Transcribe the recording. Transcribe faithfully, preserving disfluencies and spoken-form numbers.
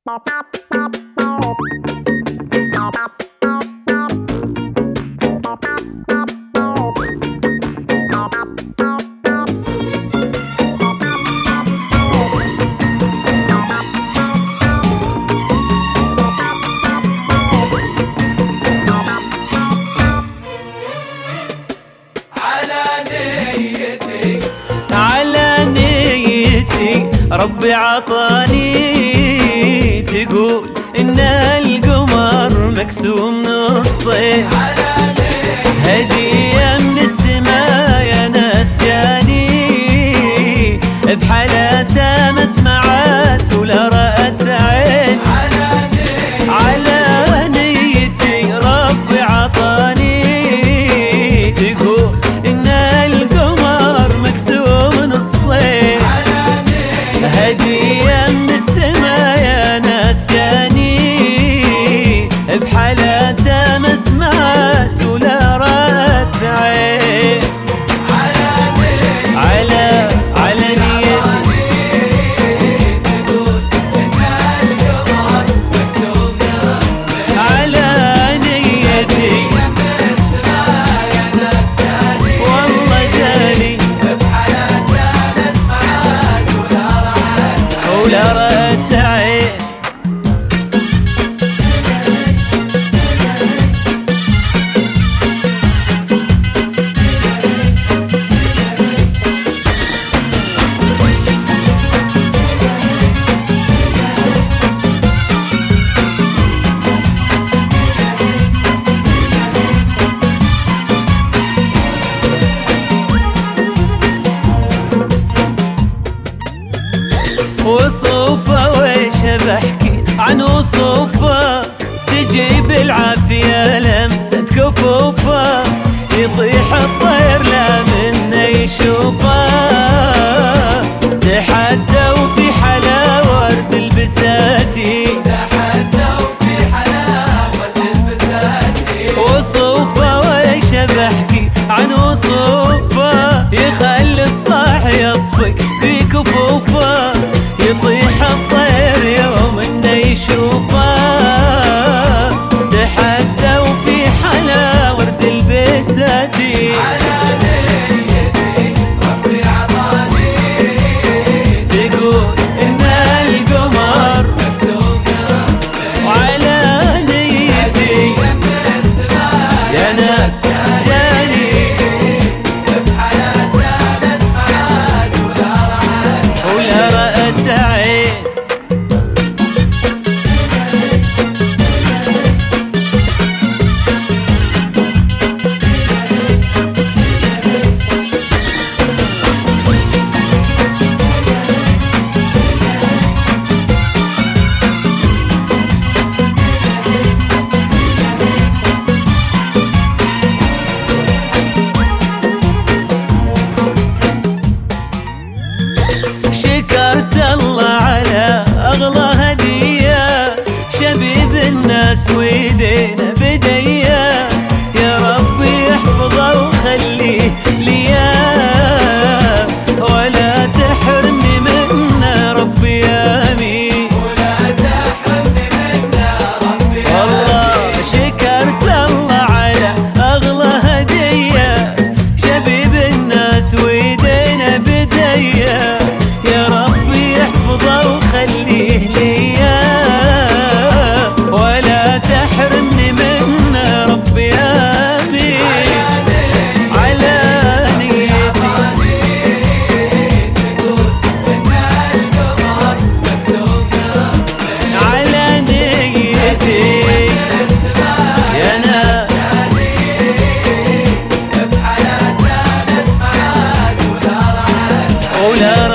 ربي عطاني تقول إن القمر مقسوم نصين، هدية من السماء يا ناس جاني، بحالته ما سمعت ولا رأت عين، على نيتي ربي عطاني تقول إن القمر مقسوم نصين، هدية من السما يا ناس جاني، بحالته ما سمعت ولا رأت عين، على على نيتي تقول إن القمر مقسوم نصين، على نيتي من السما يا ناس جاني، والله جاني بحالته ما سمعت ولا رأت عين. وصوفة ويش بحكي عن وصوفة، تجي بالعافية لمسة كفوفة، يطيح الطير لا منه يشوفه، تحدى وفي حلا ورد البساتي، تحدى وفي حلا ورد البساتي، وصوفة ويش بحكي عن وصوفة، يخلي الصاح يصفق في كفوفه، يطيح الطير يوم انه يشوفه، تحدى وفي حلا ورد البساتي، على نيتي ربي عطاني تقول إن القمر مقسوم نصين، وعلى نيتي من السماء يا ناس جاني، بحالته ما سمعت ولا رأت ولا رأت عين. شكرت الله على أغلى هدية، شبيب الناس ويدينا بدية، يا ربي يحفظه وخليه ليا، ولا تحرمني منه ربي آمين، ولا تحرمني منه ربي آمين، والله شكرت الله على أغلى هدية، شبيب الناس ويدينا بدية، يا ربي يحفظه وخليه ليا، ولا تحرمني منه ربي آمين، على نيتي تقول إن القمر مقسوم نصين، على نيتي يا ناس بحالته ما سمعت ولا رأت ولا رأت